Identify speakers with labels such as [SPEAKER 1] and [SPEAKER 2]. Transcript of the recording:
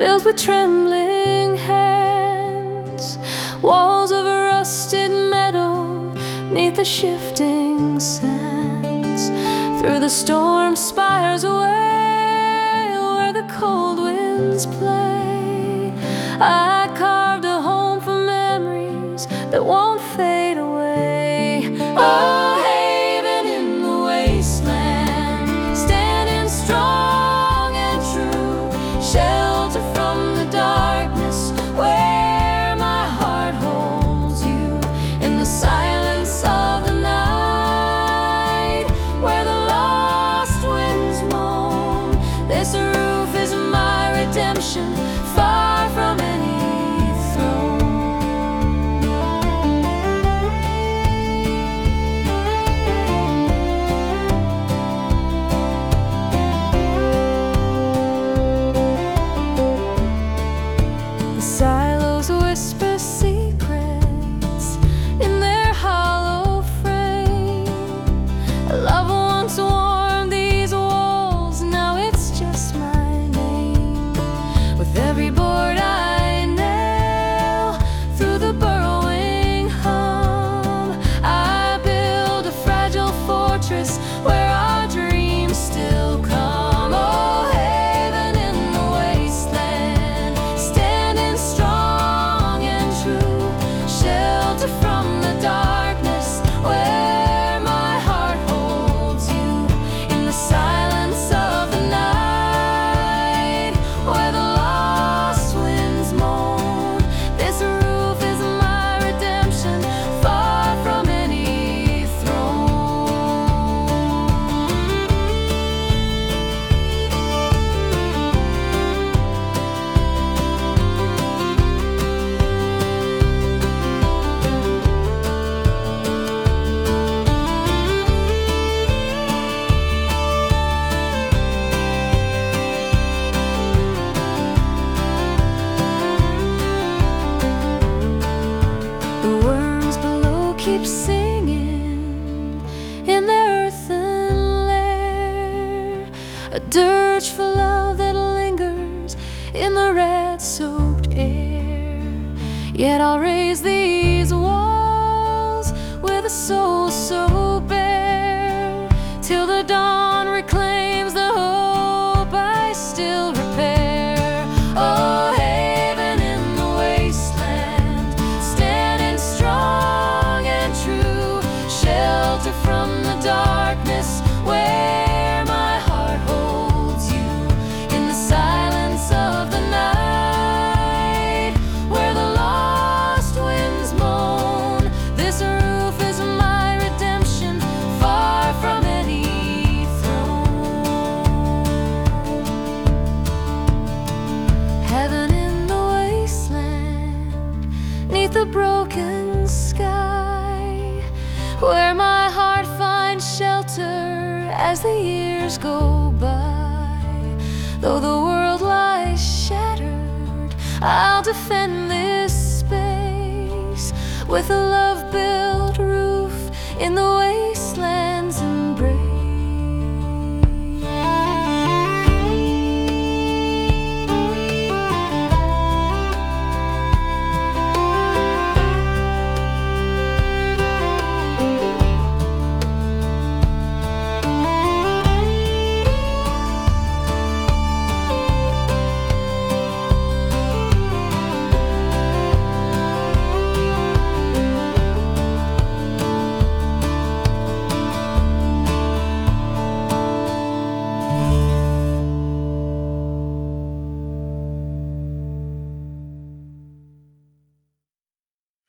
[SPEAKER 1] built with trembling hands, walls of rusted metal neath the shifting sands. Through the storm spires away where the cold winds play, I carved a home for memories that won't fade away. Oh, haven in the wasteland, standing strong and true, shelter from the darkness where my heart holds you. In the silence of the night, where the lost winds moan, this roof is my redemption, far from any throne. The silos whisper secrets in their hollow frame. Love once warmed these walls, now it's just my name. With every board I nail through the burrowing hum, I build a fragile fortress where our dreams still come. Oh, haven in the wasteland, standing strong and true, shelter from the darkness where my heart holds you. In the silence of the night, where the lost winds moan, this roof is my redemption, far from any throne. The worms below keep singing in their earthen lair, a dirge for love that lingers in the red-soaked air. Yet I'll raise these walls with a soul so bare, till the dawn reclaims the hope I still repair. Oh, haven in the wasteland, standing strong and true, shelter from the darkness where my heart holds you. In the silence of the night, where the lost winds moan, this roof is my redemption, far from any throne. Heaven in the wasteland, neath the broken sky, where my heart finds shelter as the years go by. Though the world lies shattered, I'll defend this space with a love-built roof in the